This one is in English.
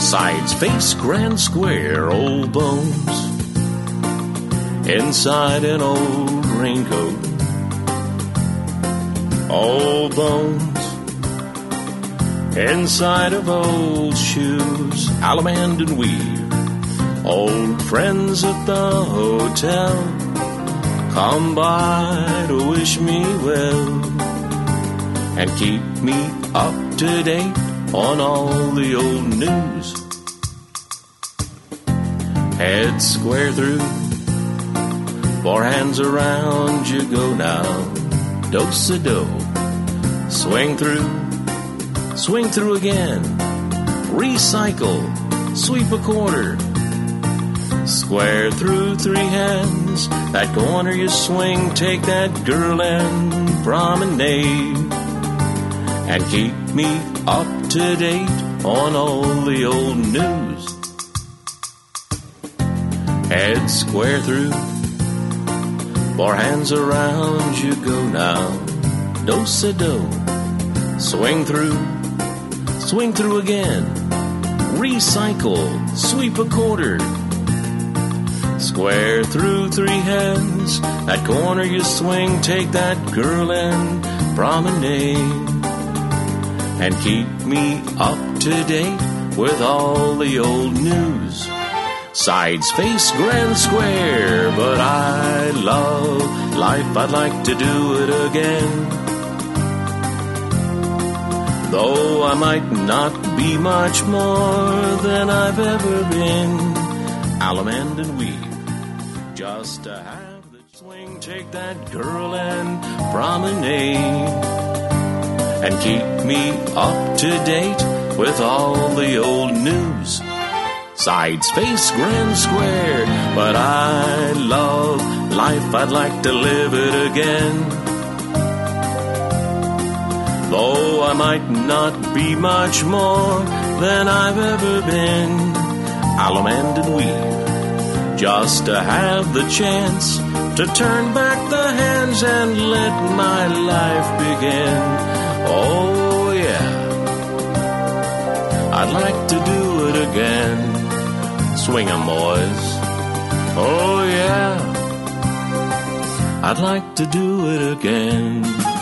Sides, face, grand square, old bones. Inside an old raincoat. Old bones. Inside of old shoes. Allemande and weave. Old friends at the hotel come by to wish me well and keep me up to date on all the old news. Head square through, four hands around you go now. Do-si-do, swing through again. Recycle, sweep a quarter. Square through three hands, that corner you swing, take that girl and promenade. And keep me up to date on all the old news. Head square through, four hands around you go now. Do-si-do, swing through again. Recycle, sweep a quarter. Square through three hands, that corner you swing, take that girl and promenade. And keep me up to date with all the old news. Sides, face, grand square, but I love life, I'd like to do it again. Though I might not be much more than I've ever been. Allemande and weave, just to have the swing, take that girl and promenade. And keep me up to date with all the old news. Sides, face, grand square, but I love life, I'd like to live it again. Though I might not be much more than I've ever been. Allemande and weave, just to have the chance to turn back the hands and let my life begin. Oh yeah, I'd like to do it again. Swing 'em, boys. Oh yeah, I'd like to do it again.